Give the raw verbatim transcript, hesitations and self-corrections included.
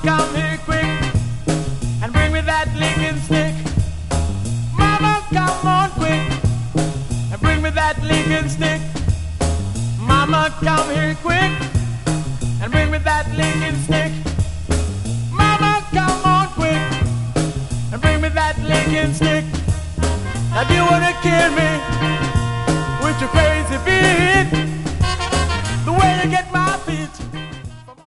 come here quick and bring me that Lincoln stick. Mama, come on quick and bring me that Lincoln stick. Mama, come here quick and bring me that Lincoln stick. Mama, come on quick and bring me that Lincoln stick. Now do you wanna kill me with your crazy beat? The way you get